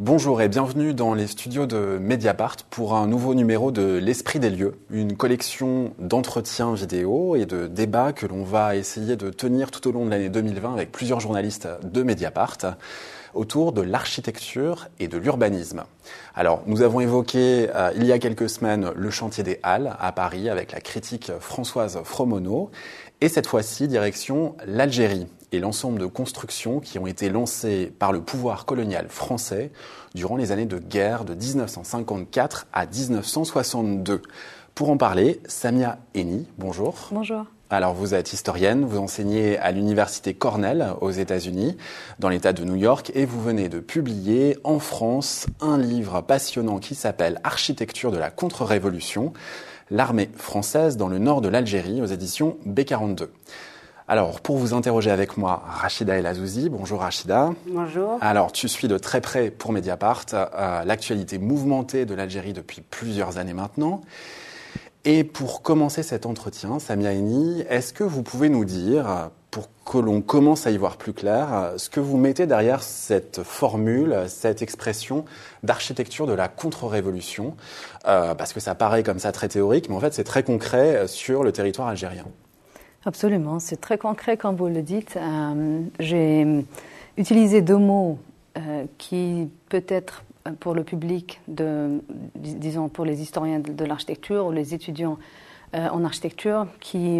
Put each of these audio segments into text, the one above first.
Bonjour et bienvenue dans les studios de Mediapart pour un nouveau numéro de L'Esprit des lieux, une collection d'entretiens vidéo et de débats que l'on va essayer de tenir tout au long de l'année 2020 avec plusieurs journalistes de Mediapart autour de l'architecture et de l'urbanisme. Alors, nous avons évoqué il y a quelques semaines le chantier des Halles à Paris avec la critique Françoise Fromonneau et cette fois-ci direction l'Algérie et l'ensemble de constructions qui ont été lancées par le pouvoir colonial français durant les années de guerre de 1954 à 1962. Pour en parler, Samia Eni, bonjour. Bonjour. Alors vous êtes historienne, vous enseignez à l'université Cornell aux États-Unis, dans l'État de New York, et vous venez de publier en France un livre passionnant qui s'appelle « Architecture de la contre-révolution, l'armée française dans le nord de l'Algérie » aux éditions B42. Alors, pour vous interroger avec moi, Rachida El Azouzi. Bonjour Rachida. Bonjour. Alors, tu suis de très près pour Mediapart l'actualité mouvementée de l'Algérie depuis plusieurs années maintenant. Et pour commencer cet entretien, Samia Eni, est-ce que vous pouvez nous dire, pour que l'on commence à y voir plus clair, ce que vous mettez derrière cette formule, cette expression d'architecture de la contre-révolution, parce que ça paraît comme ça très théorique, mais en fait c'est très concret sur le territoire algérien. Absolument, c'est très concret comme vous le dites. J'ai utilisé deux mots qui peut-être pour le public, disons pour les historiens de l'architecture ou les étudiants en architecture, qui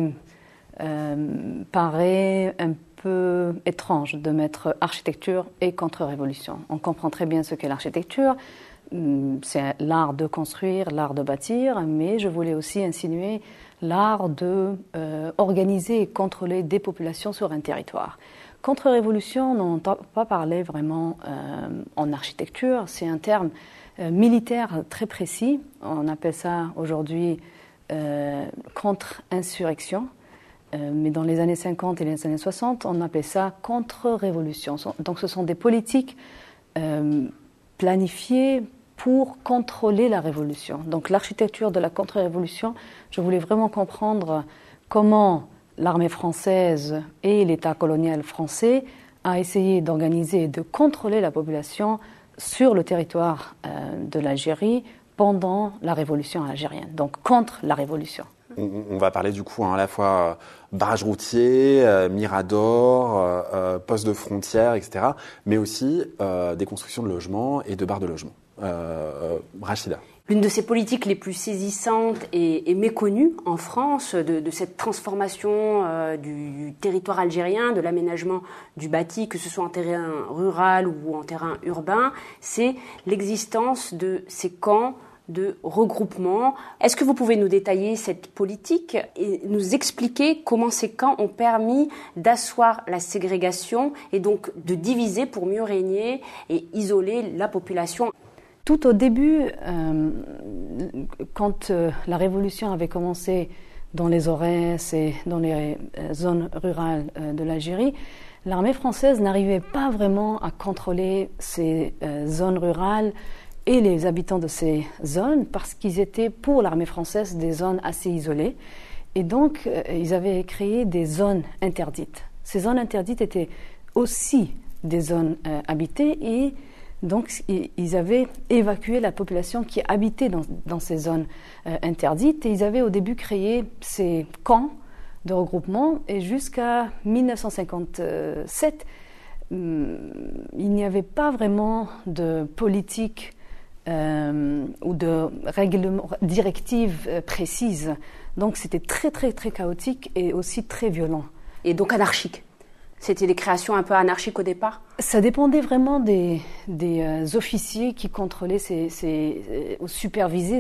paraît un peu étrange de mettre architecture et contre-révolution. On comprend très bien ce qu'est l'architecture, c'est l'art de construire, l'art de bâtir, mais je voulais aussi insinuer l'art de organiser et contrôler des populations sur un territoire. Contre-révolution, on n'entend pas parler vraiment en architecture, c'est un terme militaire très précis. On appelle ça aujourd'hui contre-insurrection, mais dans les années 50 et les années 60, on appelle ça contre-révolution. Donc ce sont des politiques planifiées pour contrôler la révolution. Donc l'architecture de la contre-révolution, je voulais vraiment comprendre comment l'armée française et l'État colonial français a essayé d'organiser et de contrôler la population sur le territoire de l'Algérie pendant la révolution algérienne, donc contre la révolution. On va parler du coup à la fois barrage routier, mirador, poste de frontière, etc., mais aussi des constructions de logements et de barres de logements. Rachida. L'une de ces politiques les plus saisissantes et méconnues en France, de cette transformation du territoire algérien, de l'aménagement du bâti, que ce soit en terrain rural ou en terrain urbain, c'est l'existence de ces camps de regroupement. Est-ce que vous pouvez nous détailler cette politique et nous expliquer comment ces camps ont permis d'asseoir la ségrégation et donc de diviser pour mieux régner et isoler la population ? Tout au début, quand la révolution avait commencé dans les Aurès et dans les zones rurales de l'Algérie, l'armée française n'arrivait pas vraiment à contrôler ces zones rurales et les habitants de ces zones parce qu'ils étaient pour l'armée française des zones assez isolées. Et donc, ils avaient créé des zones interdites. Ces zones interdites étaient aussi des zones habitées et donc, ils avaient évacué la population qui habitait dans ces zones interdites et ils avaient au début créé ces camps de regroupement et jusqu'à 1957, il n'y avait pas vraiment de politique ou de règlement, directive précise. Donc, c'était très, très, très chaotique et aussi très violent. Et donc anarchique. C'était des créations un peu anarchiques au départ ? Ça dépendait vraiment des officiers qui contrôlaient ou supervisaient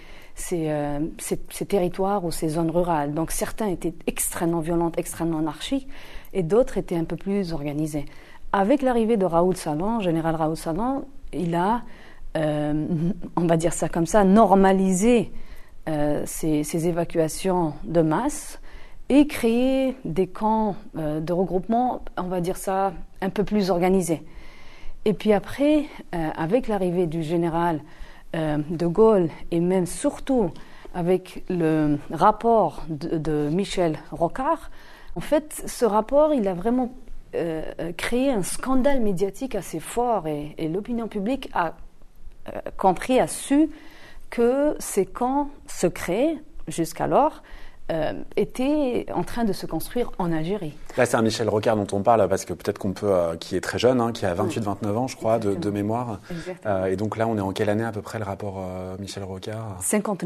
ces territoires ou ces zones rurales. Donc certains étaient extrêmement violents, extrêmement anarchiques, et d'autres étaient un peu plus organisés. Avec l'arrivée de Raoul Salan, général Raoul Salan, il a, on va dire ça comme ça, normalisé ces évacuations de masse, et créer des camps de regroupement, on va dire ça, un peu plus organisés. Et puis après, avec l'arrivée du général de Gaulle, et même surtout avec le rapport de Michel Rocard, en fait, ce rapport, il a vraiment créé un scandale médiatique assez fort et l'opinion publique a compris, a su que ces camps secrets, jusqu'alors, était en train de se construire en Algérie. Là, c'est un Michel Rocard dont on parle, parce que peut-être qu'on peut, qui est très jeune, qui a 28-29 ans, je crois, de mémoire. Et donc là, on est en quelle année à peu près le rapport Michel Rocard ?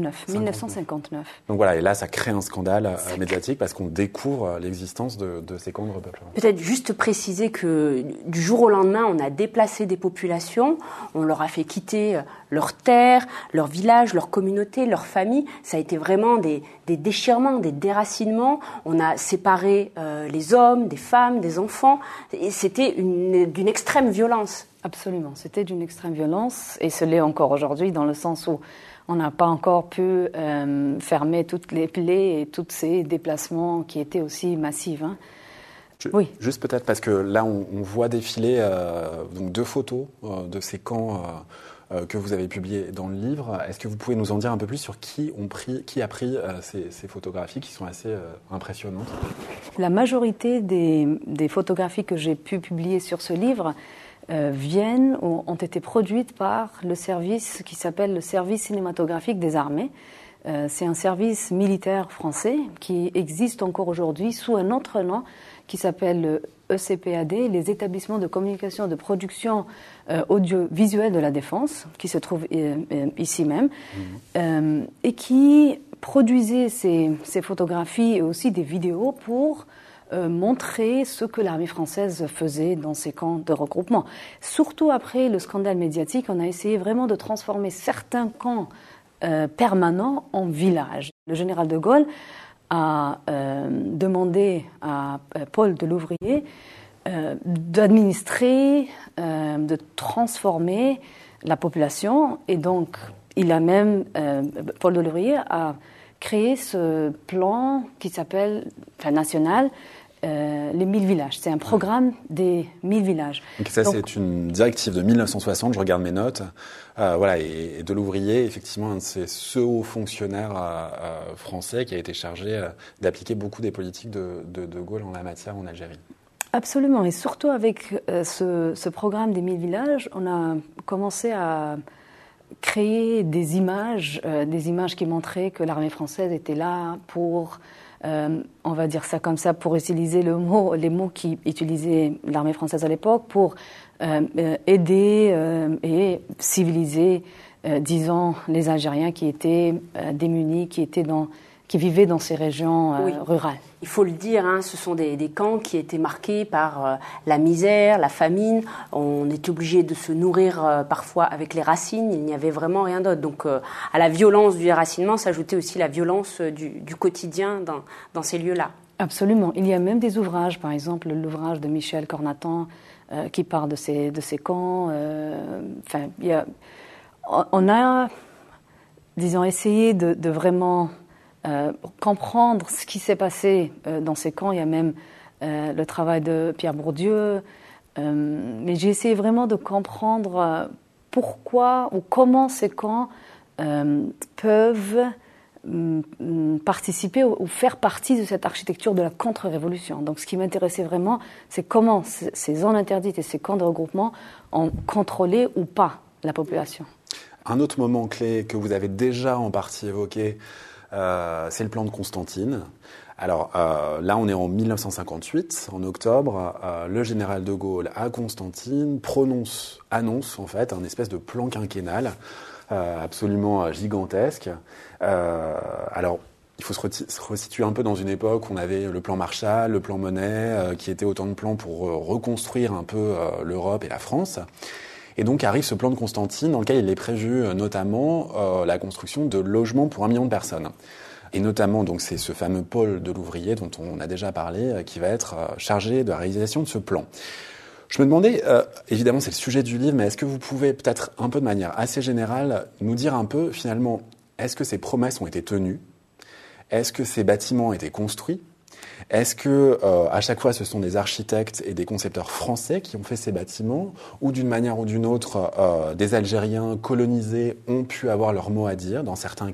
1959. Donc voilà, et là, ça crée un scandale médiatique parce qu'on découvre l'existence de ces camps de repeuplement. Peut-être juste préciser que du jour au lendemain, on a déplacé des populations, on leur a fait quitter leurs terres, leurs villages, leurs communautés, leurs familles. Ça a été vraiment des déchirements, des déracinements. On a séparé les hommes, des femmes, des enfants. Et c'était d'une extrême violence. Absolument, c'était d'une extrême violence et ce l'est encore aujourd'hui dans le sens où on n'a pas encore pu fermer toutes les plaies et tous ces déplacements qui étaient aussi massifs. Oui. Juste peut-être parce que là, on voit défiler donc 2 photos de ces camps que vous avez publiés dans le livre. Est-ce que vous pouvez nous en dire un peu plus sur qui a pris ces photographies qui sont assez impressionnantes ? La majorité des photographies que j'ai pu publier sur ce livre ont été produites par le service qui s'appelle le service cinématographique des armées. C'est un service militaire français qui existe encore aujourd'hui sous un autre nom qui s'appelle le ECPAD, les établissements de communication et de production audiovisuelle de la défense, qui se trouve ici même, et qui produisait ces photographies et aussi des vidéos pour montrer ce que l'armée française faisait dans ces camps de regroupement. Surtout après le scandale médiatique, on a essayé vraiment de transformer certains camps permanents en villages. Le général de Gaulle a demandé à Paul Delouvrier d'administrer, de transformer la population, et donc il a même, Paul Delouvrier a créé ce plan qui s'appelle, national, les 1000 villages. C'est un programme des 1000 villages. Donc ça, c'est une directive de 1960, je regarde mes notes. Et Delouvrier, effectivement, un de ces hauts fonctionnaires français qui a été chargé d'appliquer beaucoup des politiques de Gaulle en la matière en Algérie. Absolument, et surtout avec ce programme des 1000 villages, on a commencé à créer des images qui montraient que l'armée française était là pour, on va dire ça comme ça, pour utiliser les mots qu'utilisait l'armée française à l'époque, pour aider et civiliser, disons, les Algériens qui étaient démunis, qui vivaient dans ces régions rurales. Il faut le dire, ce sont des camps qui étaient marqués par la misère, la famine. On était obligé de se nourrir parfois avec les racines. Il n'y avait vraiment rien d'autre. Donc, à la violence du déracinement s'ajoutait aussi la violence du quotidien dans ces lieux-là. Absolument. Il y a même des ouvrages, par exemple l'ouvrage de Michel Cornatan qui parle de ces camps. On a, disons, essayé de vraiment comprendre ce qui s'est passé dans ces camps. Il y a même le travail de Pierre Bourdieu. Mais j'ai essayé vraiment de comprendre pourquoi ou comment ces camps peuvent participer ou faire partie de cette architecture de la contre-révolution. Donc ce qui m'intéressait vraiment, c'est comment ces zones interdites et ces camps de regroupement ont contrôlé ou pas la population. Un autre moment clé que vous avez déjà en partie évoqué, c'est le plan de Constantine. Alors là, on est en 1958, en octobre. Le général de Gaulle à Constantine annonce en fait un espèce de plan quinquennal absolument gigantesque. Alors, il faut se resituer un peu dans une époque où on avait le plan Marshall, le plan Monnet, qui étaient autant de plans pour reconstruire un peu l'Europe et la France. Et donc arrive ce plan de Constantine dans lequel il est prévu notamment la construction de logements pour 1 million de personnes. Et notamment, donc, c'est ce fameux Paul Delouvrier dont on a déjà parlé qui va être chargé de la réalisation de ce plan. Je me demandais, évidemment c'est le sujet du livre, mais est-ce que vous pouvez peut-être un peu de manière assez générale nous dire un peu finalement, est-ce que ces promesses ont été tenues ? Est-ce que ces bâtiments ont été construits ? Est-ce que à chaque fois ce sont des architectes et des concepteurs français qui ont fait ces bâtiments, ou d'une manière ou d'une autre des Algériens colonisés ont pu avoir leur mot à dire dans certains cas ?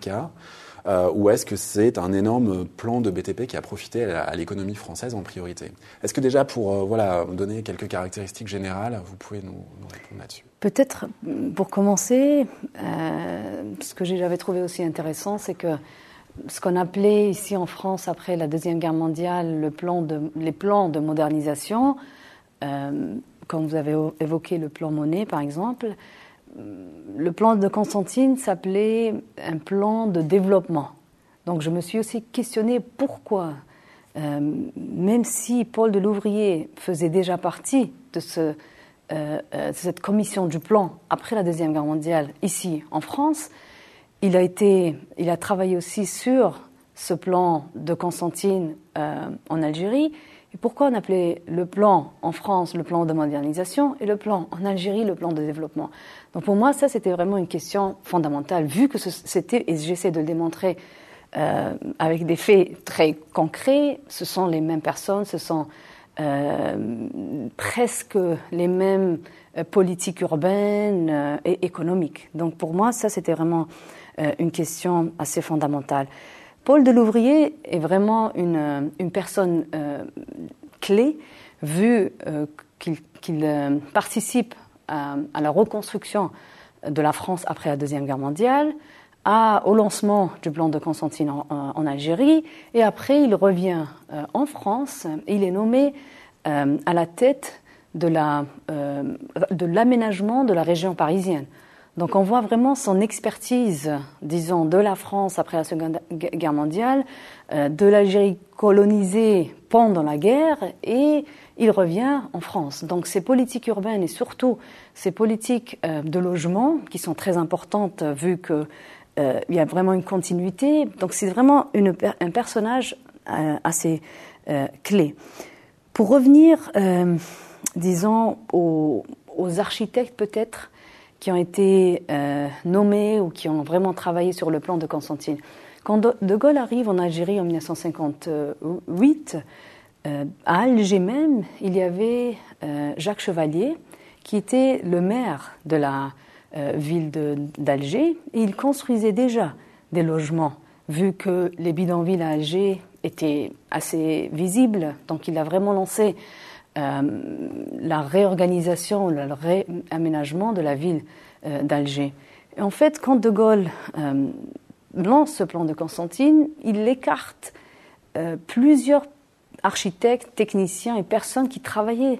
ou est-ce que c'est un énorme plan de BTP qui a profité à l'économie française en priorité? Est-ce que déjà, pour donner quelques caractéristiques générales, vous pouvez nous répondre là-dessus? Peut-être, pour commencer, ce que j'avais trouvé aussi intéressant, c'est que ce qu'on appelait ici en France, après la Deuxième Guerre mondiale, les plans de modernisation, comme vous avez évoqué le plan Monnet, par exemple, le plan de Constantine s'appelait un plan de développement. Donc je me suis aussi questionnée pourquoi, même si Paul Delouvrier faisait déjà partie de cette commission du plan après la Deuxième Guerre mondiale, ici en France, il a travaillé aussi sur ce plan de Constantine en Algérie. Et pourquoi on appelait le plan en France le plan de modernisation et le plan en Algérie le plan de développement? Donc pour moi, ça, c'était vraiment une question fondamentale, vu que c'était, et j'essaie de le démontrer avec des faits très concrets, ce sont les mêmes personnes, ce sont presque les mêmes politiques urbaines et économiques. Donc pour moi, ça, c'était vraiment une question assez fondamentale. Paul Delouvrier est vraiment une personne clé, vu qu'il participe à la reconstruction de la France après la Deuxième Guerre mondiale, au lancement du plan de Constantine en Algérie, et après il revient en France, et il est nommé à la tête de l'aménagement de la région parisienne. Donc on voit vraiment son expertise, disons, de la France après la Seconde Guerre mondiale, de l'Algérie colonisée pendant la guerre, et il revient en France. Donc ces politiques urbaines et surtout ces politiques de logement, qui sont très importantes vu qu'il y a vraiment une continuité, donc c'est vraiment un personnage assez clé. Pour revenir, disons, aux architectes peut-être, qui ont été nommés ou qui ont vraiment travaillé sur le plan de Constantine. Quand De Gaulle arrive en Algérie en 1958, à Alger même, il y avait Jacques Chevalier, qui était le maire de la ville d'Alger, et il construisait déjà des logements, vu que les bidonvilles à Alger étaient assez visibles. Donc il a vraiment lancé la réorganisation, le réaménagement de la ville d'Alger. Et en fait, quand De Gaulle lance ce plan de Constantine, il écarte plusieurs architectes, techniciens et personnes qui travaillaient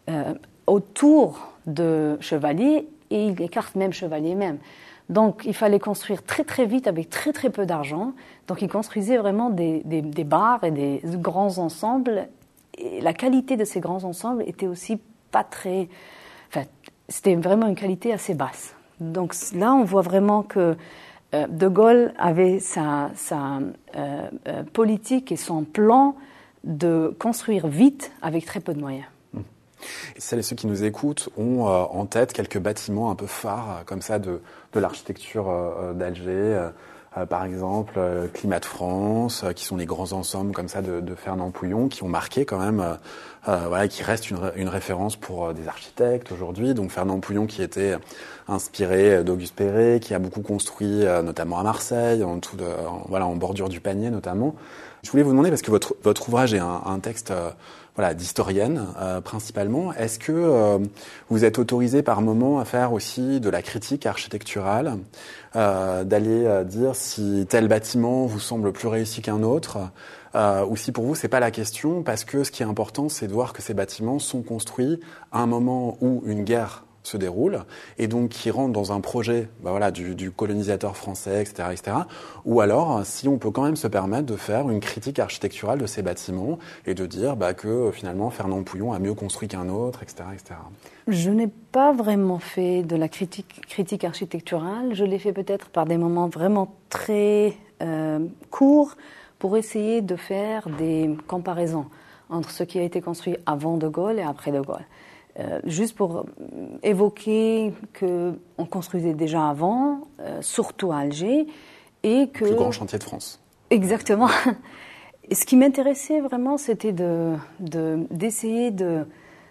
autour de Chevalier, et il écarte même Chevalier même. Donc il fallait construire très très vite avec très très peu d'argent. Donc il construisait vraiment des bars et des grands ensembles. Et la qualité de ces grands ensembles était aussi pas très... Enfin, c'était vraiment une qualité assez basse. Donc là, on voit vraiment que De Gaulle avait sa politique et son plan de construire vite avec très peu de moyens. Celles et ceux qui nous écoutent ont en tête quelques bâtiments un peu phares comme ça de l'architecture d'Alger. Par exemple, Climat de France, qui sont les grands ensembles comme ça de Fernand Pouillon, qui ont marqué quand même, qui restent une référence pour des architectes aujourd'hui. Donc Fernand Pouillon qui était inspiré d'Auguste Perret, qui a beaucoup construit, notamment à Marseille, en bordure du Panier notamment. Je voulais vous demander, parce que votre ouvrage est un texte d'historienne principalement, est-ce que vous êtes autorisé par moment à faire aussi de la critique architecturale, d'aller dire si tel bâtiment vous semble plus réussi qu'un autre, ou si pour vous c'est pas la question, parce que ce qui est important c'est de voir que ces bâtiments sont construits à un moment où une guerre se déroule, et donc qui rentre dans un projet du colonisateur français, etc., etc., ou alors si on peut quand même se permettre de faire une critique architecturale de ces bâtiments et de dire que finalement Fernand Pouillon a mieux construit qu'un autre, etc., etc. Je n'ai pas vraiment fait de la critique architecturale, je l'ai fait peut-être par des moments vraiment très courts pour essayer de faire des comparaisons entre ce qui a été construit avant De Gaulle et après De Gaulle. Juste pour évoquer qu'on construisait déjà avant, surtout à Alger, et que... Le plus grand chantier de France. Exactement. Et ce qui m'intéressait vraiment, c'était d'essayer de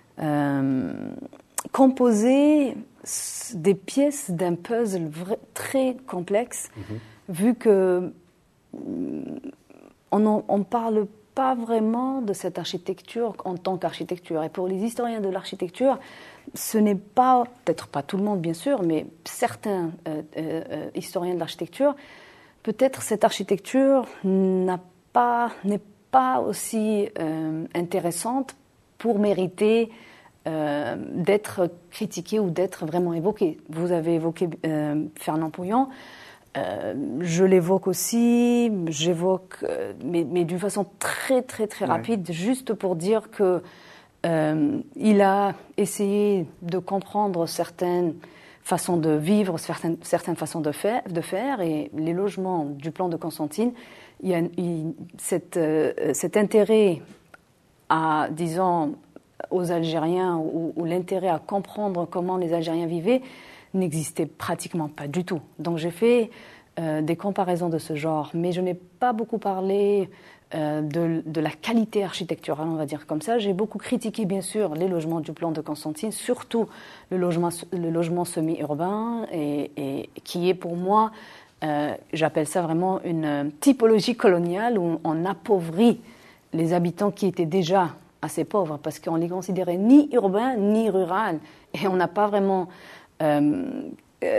composer des pièces d'un puzzle très complexe, vu que on parle pas vraiment de cette architecture en tant qu'architecture. Et pour les historiens de l'architecture, ce n'est pas, peut-être pas tout le monde bien sûr, mais certains historiens de l'architecture, peut-être cette architecture n'est pas aussi intéressante pour mériter d'être critiquée ou d'être vraiment évoquée. Vous avez évoqué Fernand Pouillant. Je l'évoque aussi, mais d'une façon très très très rapide, juste pour dire que il a essayé de comprendre certaines façons de vivre, certaines façons de faire, et les logements du plan de Constantine, il y a cet intérêt à, disons, aux Algériens ou l'intérêt à comprendre comment les Algériens vivaient n'existait pratiquement pas du tout. Donc j'ai fait des comparaisons de ce genre, mais je n'ai pas beaucoup parlé de la qualité architecturale, on va dire comme ça. J'ai beaucoup critiqué, bien sûr, les logements du plan de Constantine, surtout le logement semi-urbain, et qui est pour moi, j'appelle ça vraiment une typologie coloniale où on appauvrit les habitants qui étaient déjà assez pauvres, parce qu'on les considérait ni urbains ni ruraux, et on n'a pas vraiment on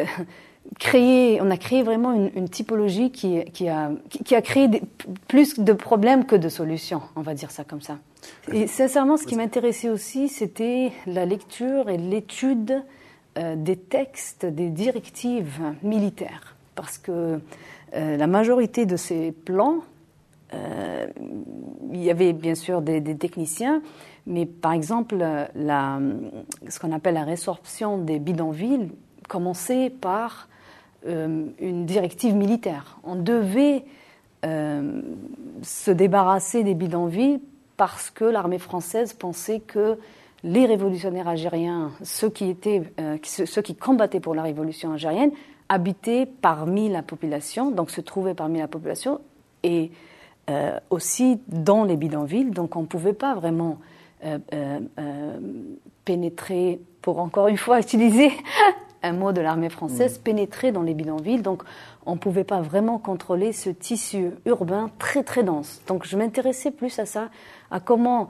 a créé vraiment une typologie qui a créé plus de problèmes que de solutions, on va dire ça comme ça. Et sincèrement, ce qui m'intéressait aussi, c'était la lecture et l'étude des textes, des directives militaires, parce que la majorité de ces plans, il y avait bien sûr des techniciens, mais par exemple, ce qu'on appelle la résorption des bidonvilles commençait par une directive militaire. On devait se débarrasser des bidonvilles parce que l'armée française pensait que les révolutionnaires algériens, ceux qui combattaient pour la révolution algérienne, habitaient parmi la population, donc se trouvaient parmi la population, et aussi dans les bidonvilles. Donc on ne pouvait pas vraiment pénétrer, pour encore une fois utiliser un mot de l'armée française, pénétrer dans les bidonvilles. Donc on ne pouvait pas vraiment contrôler ce tissu urbain très très dense. Donc je m'intéressais plus à ça, à comment,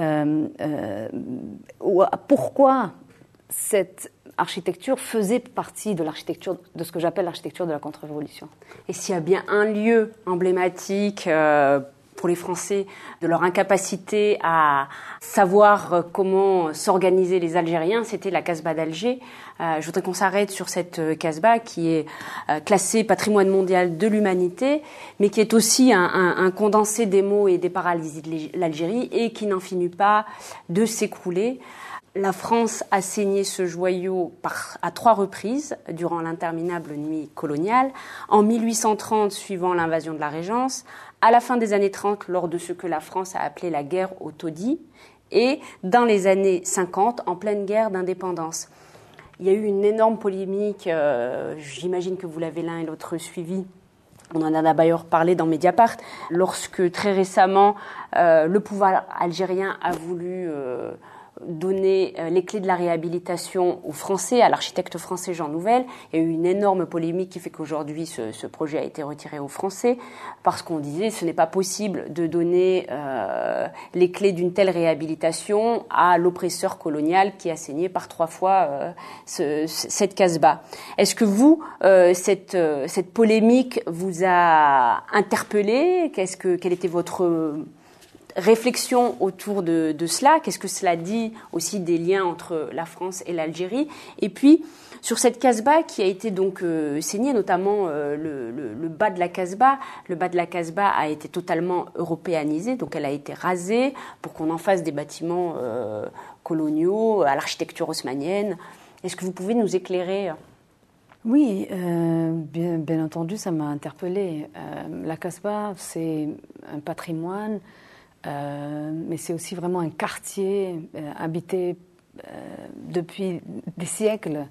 ou à pourquoi cette architecture faisait partie de l'architecture, de ce que j'appelle l'architecture de la contre-révolution. Et s'il y a bien un lieu emblématique pour les Français de leur incapacité à savoir comment s'organiser les Algériens, c'était la Casbah d'Alger. Je voudrais qu'on s'arrête sur cette Casbah qui est classée patrimoine mondial de l'humanité, mais qui est aussi un condensé des maux et des paralysies de l'Algérie et qui n'en finit pas de s'écrouler. La France a saigné ce joyau à 3 reprises durant l'interminable nuit coloniale. En 1830, suivant l'invasion de la Régence, à la fin des années 30, lors de ce que la France a appelé la guerre aux taudis, et dans les années 50, en pleine guerre d'indépendance. Il y a eu une énorme polémique, j'imagine que vous l'avez l'un et l'autre suivi. On en a d'ailleurs parlé dans Mediapart, lorsque très récemment, le pouvoir algérien a voulu donner les clés de la réhabilitation aux Français, à l'architecte français Jean Nouvel. Il y a eu une énorme polémique qui fait qu'aujourd'hui ce projet a été retiré aux Français parce qu'on disait ce n'est pas possible de donner les clés d'une telle réhabilitation à l'oppresseur colonial qui a saigné par 3 fois cette Casbah. Est-ce que vous, cette polémique vous a interpellé ? Quelle était votre réflexion autour de cela? Qu'est-ce que cela dit aussi des liens entre la France et l'Algérie? Et puis, sur cette Casbah qui a été donc saignée, notamment le bas de la Casbah. Le bas de la Casbah a été totalement européanisé, donc elle a été rasée pour qu'on en fasse des bâtiments coloniaux, à l'architecture haussmannienne. Est-ce que vous pouvez nous éclairer ? Oui, bien entendu, ça m'a interpellée. La Casbah, c'est un patrimoine, mais c'est aussi vraiment un quartier habité depuis des siècles,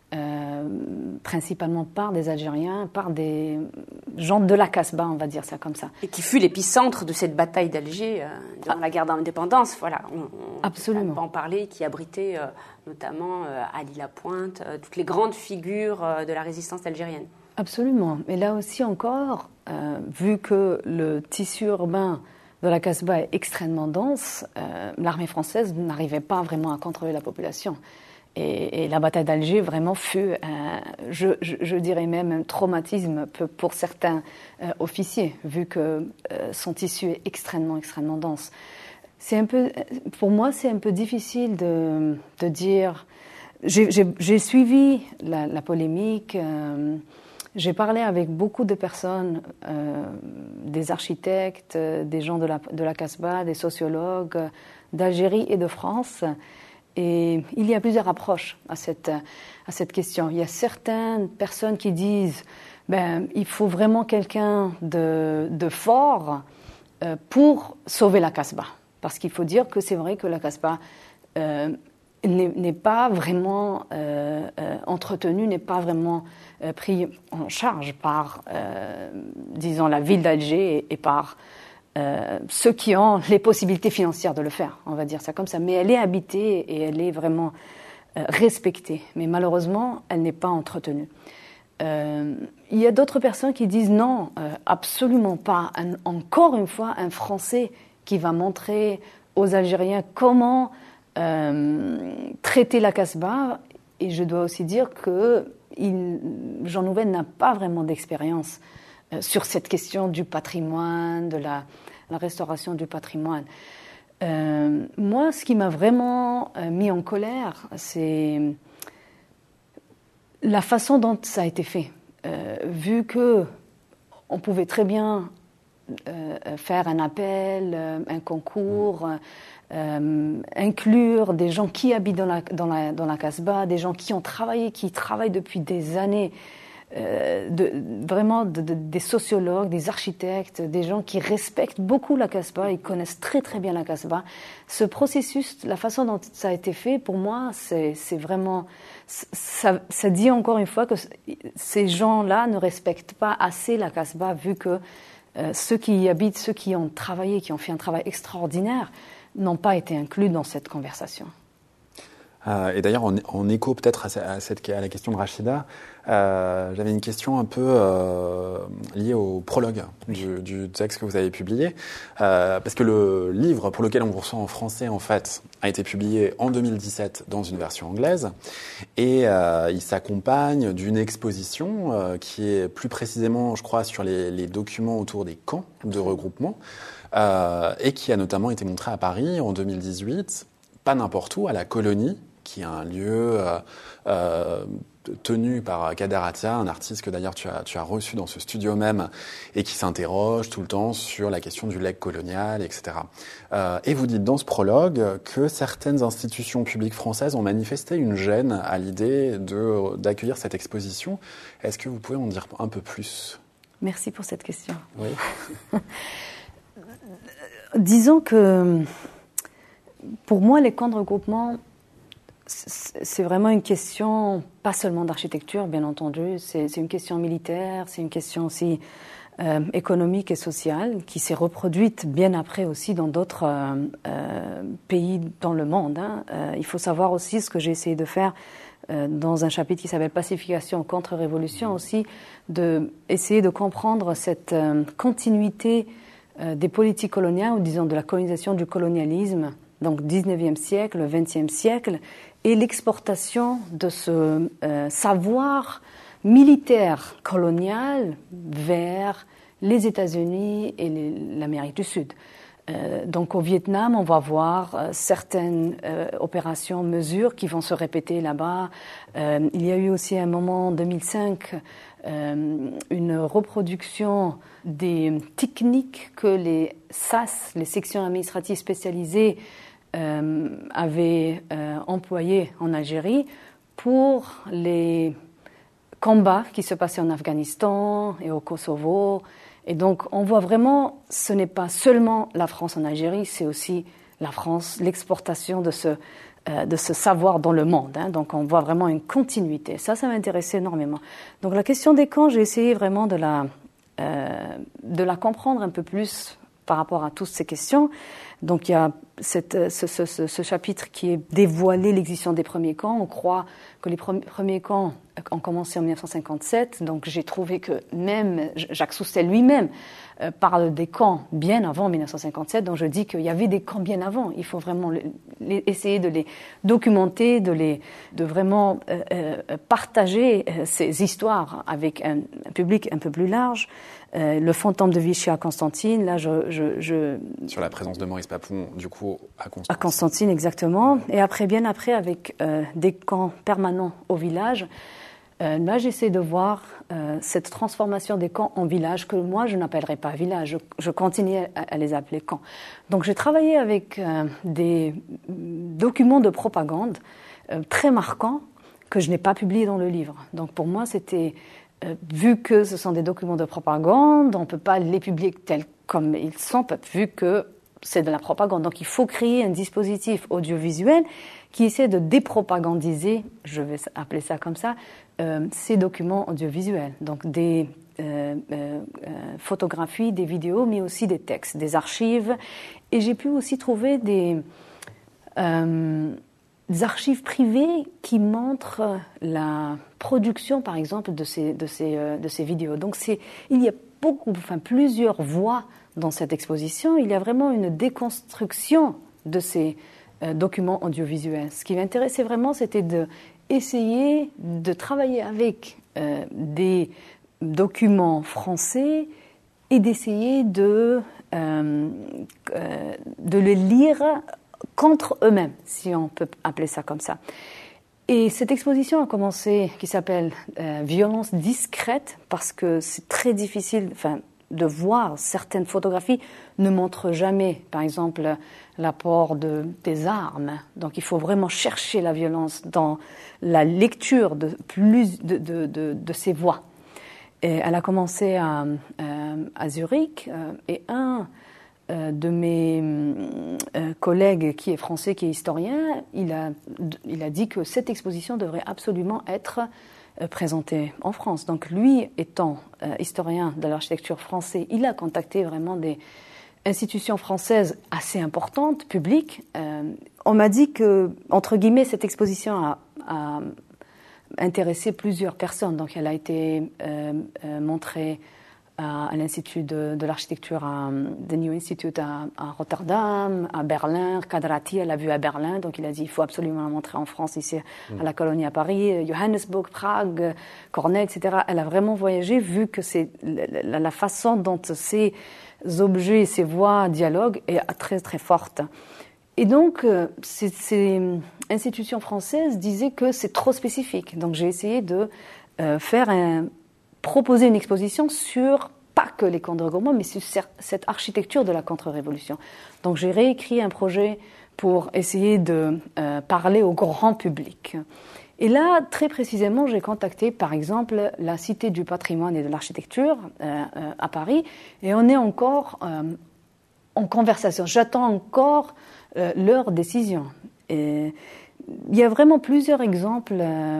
principalement par des Algériens, par des gens de la Casbah, on va dire ça comme ça. Et qui fut l'épicentre de cette bataille d'Alger durant la guerre d'indépendance. Voilà, absolument. On peut en parler, qui abritait notamment Ali Lapointe, toutes les grandes figures de la résistance algérienne. Absolument. Mais là aussi encore, vu que le tissu urbain de la Casbah est extrêmement dense, l'armée française n'arrivait pas vraiment à contrôler la population. Et la bataille d'Alger vraiment fut, je dirais même, un traumatisme pour certains officiers, vu que son tissu est extrêmement, extrêmement dense. Pour moi, c'est un peu difficile de dire. J'ai suivi la polémique. J'ai parlé avec beaucoup de personnes, des architectes, des gens de la Casbah, des sociologues d'Algérie et de France. Et il y a plusieurs approches à cette question. Il y a certaines personnes qui disent il faut vraiment quelqu'un de fort pour sauver la Casbah. Parce qu'il faut dire que c'est vrai que la Casbah n'est pas vraiment entretenue, n'est pas vraiment pris en charge par, disons, la ville d'Alger et par ceux qui ont les possibilités financières de le faire, on va dire ça comme ça. Mais elle est habitée et elle est vraiment respectée. Mais malheureusement, elle n'est pas entretenue. Il y a d'autres personnes qui disent non, absolument pas. Encore une fois, un Français qui va montrer aux Algériens comment traiter la Casbah. Et je dois aussi dire que Jean Nouvel n'a pas vraiment d'expérience sur cette question du patrimoine, de la restauration du patrimoine. Moi, ce qui m'a vraiment mis en colère, c'est la façon dont ça a été fait. Vu que on pouvait très bien faire un appel, un concours, inclure des gens qui habitent dans la Casbah, des gens qui travaillent depuis des années, vraiment des sociologues, des architectes, des gens qui respectent beaucoup la Casbah, ils connaissent très très bien la Casbah. Ce processus, la façon dont ça a été fait, pour moi, c'est vraiment, ça dit encore une fois que ces gens-là ne respectent pas assez la Casbah, vu que ceux qui y habitent, ceux qui ont travaillé, qui ont fait un travail extraordinaire, n'ont pas été inclus dans cette conversation. Et d'ailleurs, en écho peut-être à la question de Rachida, j'avais une question un peu liée au prologue du texte que vous avez publié, parce que le livre pour lequel on vous reçoit en français, en fait, a été publié en 2017 dans une version anglaise, et il s'accompagne d'une exposition qui est plus précisément, je crois, sur les documents autour des camps de regroupement, et qui a notamment été montrée à Paris en 2018, pas n'importe où, à la Colonie, qui est un lieu tenu par Kader Attia, un artiste que d'ailleurs tu as reçu dans ce studio même et qui s'interroge tout le temps sur la question du legs colonial, etc. Et vous dites dans ce prologue que certaines institutions publiques françaises ont manifesté une gêne à l'idée d'accueillir cette exposition. Est-ce que vous pouvez en dire un peu plus ? Merci pour cette question. Oui. Disons que pour moi, les camps de regroupement, c'est vraiment une question, pas seulement d'architecture, bien entendu, c'est une question militaire, c'est une question aussi économique et sociale, qui s'est reproduite bien après aussi dans d'autres pays dans le monde. Il faut savoir aussi ce que j'ai essayé de faire dans un chapitre qui s'appelle Pacification contre-révolution, aussi d'essayer de comprendre cette continuité des politiques coloniales, ou disons de la colonisation, du colonialisme, donc 19e siècle, 20e siècle, et l'exportation de ce savoir militaire colonial vers les États-Unis et l'Amérique du Sud. Donc au Vietnam, on va voir certaines opérations, mesures qui vont se répéter là-bas. Il y a eu aussi un moment en 2005 une reproduction des techniques que les SAS, les sections administratives spécialisées, avaient employées en Algérie pour les combats qui se passaient en Afghanistan et au Kosovo. Et donc, on voit vraiment, ce n'est pas seulement la France en Algérie, c'est aussi la France, l'exportation de ce savoir dans le monde. Donc, on voit vraiment une continuité. Ça m'intéressait énormément. Donc, la question des camps, j'ai essayé vraiment de la comprendre un peu plus par rapport à toutes ces questions. Donc il y a ce chapitre qui est dévoilé l'existence des premiers camps. On croit que les premiers camps ont commencé en 1957. Donc j'ai trouvé que même Jacques Soustelle lui-même parle des camps bien avant 1957. Donc je dis qu'il y avait des camps bien avant. Il faut vraiment essayer de les documenter, de vraiment partager ces histoires avec un public un peu plus large. Le fantôme de Vichy à Constantine, là, Sur la présence de Maurice Papon, du coup, à Constantine. À Constantine, exactement. Et après, bien après, avec des camps permanents au village, là, j'essaie de voir cette transformation des camps en villages que moi, je n'appellerais pas village. Je continue à les appeler camps. Donc, j'ai travaillé avec des documents de propagande très marquants que je n'ai pas publiés dans le livre. Donc, pour moi, c'était... vu que ce sont des documents de propagande, on ne peut pas les publier tels comme ils sont, vu que c'est de la propagande. Donc il faut créer un dispositif audiovisuel qui essaie de dépropagandiser, je vais appeler ça comme ça, ces documents audiovisuels. Donc des photographies, des vidéos, mais aussi des textes, des archives. Et j'ai pu aussi trouver des archives privées qui montrent la production, par exemple, de ces vidéos. Donc, il y a plusieurs voies dans cette exposition. Il y a vraiment une déconstruction de ces documents audiovisuels. Ce qui m'intéressait vraiment, c'était d'essayer de travailler avec des documents français et d'essayer de les lire contre eux-mêmes, si on peut appeler ça comme ça. Et cette exposition a commencé, qui s'appelle Violence discrète, parce que c'est très difficile de voir. Certaines photographies ne montrent jamais, par exemple, l'apport des armes. Donc il faut vraiment chercher la violence dans la lecture de ces voix. Et elle a commencé à Zurich, et un de mes collègues qui est français, qui est historien, il a dit que cette exposition devrait absolument être présentée en France. Donc lui, étant historien de l'architecture français, il a contacté vraiment des institutions françaises assez importantes, publiques. On m'a dit que, entre guillemets, cette exposition a intéressé plusieurs personnes. Donc elle a été montrée à l'Institut de l'architecture, The New Institute à Rotterdam, à Berlin. Quadrati, elle l'a vu à Berlin, donc il a dit il faut absolument la montrer en France, ici à la Colonie à Paris, Johannesburg, Prague, Cornet, etc. Elle a vraiment voyagé, vu que c'est la façon dont ces objets, ces voix dialoguent est très très forte. Et donc, ces institutions françaises disaient que c'est trop spécifique. Donc j'ai essayé de proposer une exposition sur, pas que les camps de regroupement, mais sur cette architecture de la contre-révolution. Donc j'ai réécrit un projet pour essayer de parler au grand public. Et là, très précisément, j'ai contacté, par exemple, la Cité du patrimoine et de l'architecture à Paris, et on est encore en conversation. J'attends encore leur décision. Et il y a vraiment plusieurs exemples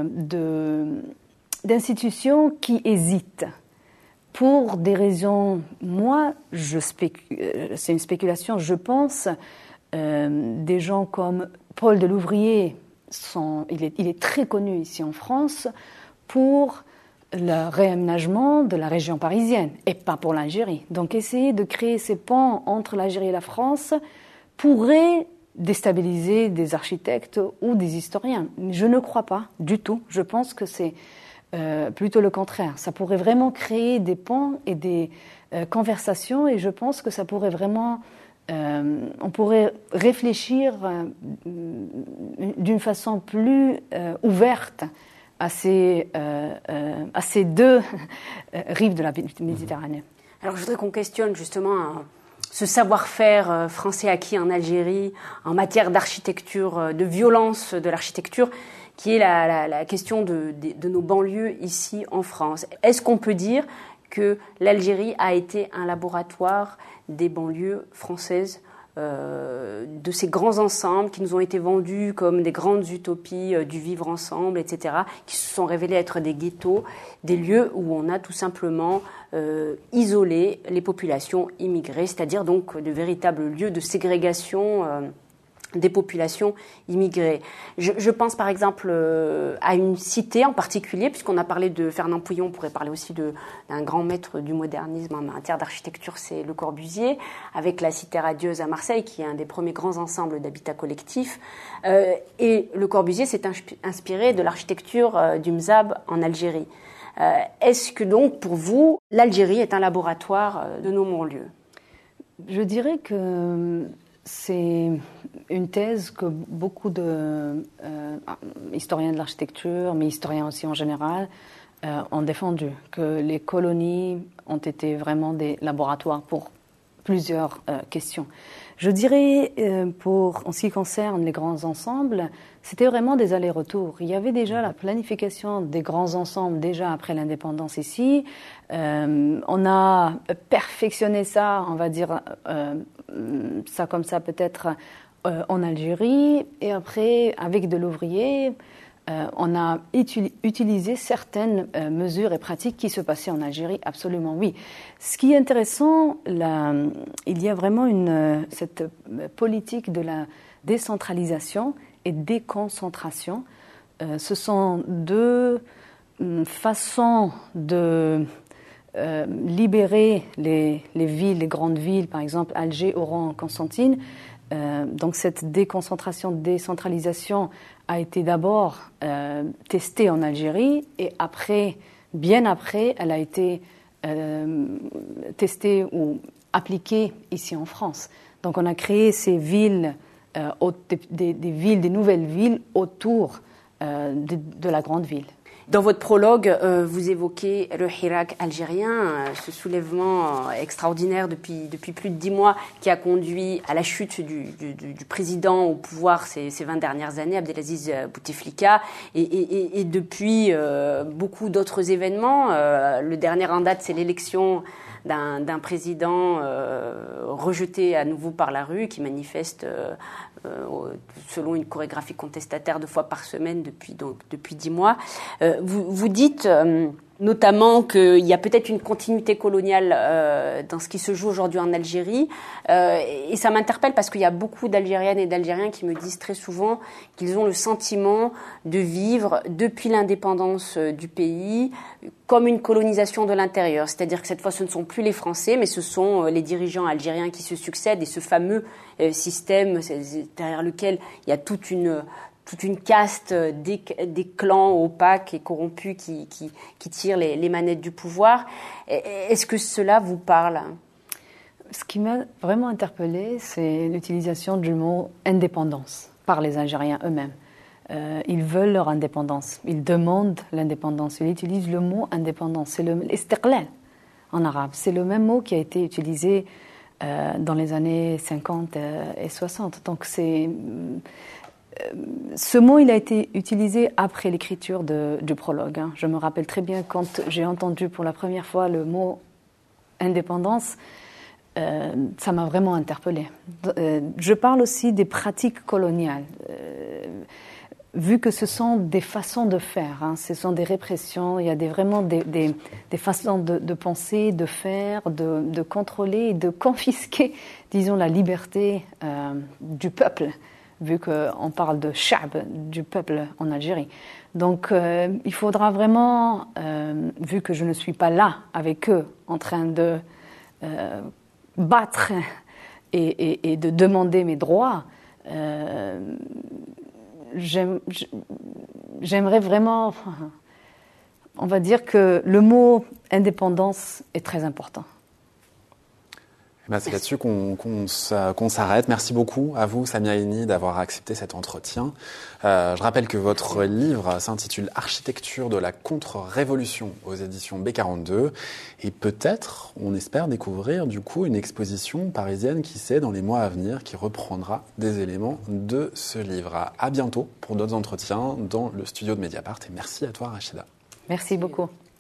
d'institutions qui hésitent pour des raisons. Moi, c'est une spéculation, je pense, des gens comme Paul Delouvrier, il est très connu ici en France pour le réaménagement de la région parisienne et pas pour l'Algérie. Donc essayer de créer ces ponts entre l'Algérie et la France pourrait déstabiliser des architectes ou des historiens. Je ne crois pas du tout. Je pense que c'est plutôt le contraire. Ça pourrait vraiment créer des ponts et des conversations, et je pense que ça pourrait vraiment... on pourrait réfléchir d'une façon plus ouverte à ces deux rives de la Méditerranée. Alors je voudrais qu'on questionne justement ce savoir-faire français acquis en Algérie en matière d'architecture, de violence de l'architecture, qui est la question de nos banlieues ici en France. Est-ce qu'on peut dire que l'Algérie a été un laboratoire des banlieues françaises de ces grands ensembles qui nous ont été vendus comme des grandes utopies du vivre ensemble, etc., qui se sont révélés être des ghettos, des lieux où on a tout simplement isolé les populations immigrées, c'est-à-dire donc de véritables lieux de ségrégation des populations immigrées. Je pense par exemple à une cité en particulier, puisqu'on a parlé de Fernand Pouillon, on pourrait parler aussi d'un grand maître du modernisme en matière d'architecture, c'est Le Corbusier, avec la Cité radieuse à Marseille, qui est un des premiers grands ensembles d'habitat collectif. Et Le Corbusier s'est inspiré de l'architecture du Mzab en Algérie. Est-ce que donc, pour vous, l'Algérie est un laboratoire de nos non-lieux ? Je dirais que c'est une thèse que beaucoup de historiens de l'architecture, mais historiens aussi en général, ont défendu, que les colonies ont été vraiment des laboratoires pour plusieurs questions. Je dirais, en ce qui concerne les grands ensembles, c'était vraiment des allers-retours. Il y avait déjà la planification des grands ensembles déjà après l'indépendance ici. On a perfectionné ça, on va dire ça comme ça peut-être en Algérie. Et après, avec de l'ouvrier, on a utilisé certaines mesures et pratiques qui se passaient en Algérie, absolument oui. Ce qui est intéressant, il y a vraiment cette politique de la décentralisation et déconcentration. Ce sont deux façons de libérer les villes, les grandes villes, par exemple Alger, Oran, Constantine. Donc cette déconcentration, décentralisation a été d'abord testée en Algérie et après, bien après, elle a été testée ou appliquée ici en France. Donc on a créé ces villes, des nouvelles villes autour de la grande ville. Dans votre prologue, vous évoquez le Hirak algérien, ce soulèvement extraordinaire depuis plus de 10 mois qui a conduit à la chute du président au pouvoir ces 20 dernières années, Abdelaziz Bouteflika, et depuis beaucoup d'autres événements. Le dernier en date, c'est l'élection d'un président rejeté à nouveau par la rue, qui manifeste selon une chorégraphie contestataire 2 fois par semaine depuis 10 mois. Vous dites notamment qu'il y a peut-être une continuité coloniale dans ce qui se joue aujourd'hui en Algérie. Et ça m'interpelle parce qu'il y a beaucoup d'Algériennes et d'Algériens qui me disent très souvent qu'ils ont le sentiment de vivre depuis l'indépendance du pays comme une colonisation de l'intérieur. C'est-à-dire que cette fois, ce ne sont plus les Français, mais ce sont les dirigeants algériens qui se succèdent et ce fameux système derrière lequel il y a toute une caste des clans opaques et corrompus qui tirent les manettes du pouvoir. Est-ce que cela vous parle ? Ce qui m'a vraiment interpellée, c'est l'utilisation du mot « indépendance » par les Algériens eux-mêmes. Ils veulent leur indépendance, ils demandent l'indépendance, ils utilisent le mot « indépendance », c'est l'istiqlal en arabe. C'est le même mot qui a été utilisé dans les années 50 et 60. Donc ce mot, il a été utilisé après l'écriture du prologue. Je me rappelle très bien quand j'ai entendu pour la première fois le mot « indépendance », ça m'a vraiment interpellée. Je parle aussi des pratiques coloniales. Vu que ce sont des façons de faire, ce sont des répressions, il y a vraiment des façons de penser, de faire, de contrôler et de confisquer, disons, la liberté du peuple, vu qu'on parle de sha'b, du peuple en Algérie. Donc il faudra vraiment, vu que je ne suis pas là avec eux, en train de battre et de demander mes droits, j'aimerais vraiment, on va dire que le mot indépendance est très important. C'est là-dessus qu'on s'arrête. Merci beaucoup à vous, Samia Eni, d'avoir accepté cet entretien. Je rappelle que votre livre s'intitule « Architecture de la contre-révolution » aux éditions B42. Et peut-être, on espère découvrir du coup une exposition parisienne, qui sait, dans les mois à venir, qui reprendra des éléments de ce livre. À bientôt pour d'autres entretiens dans le studio de Mediapart. Et merci à toi, Rachida. Merci beaucoup.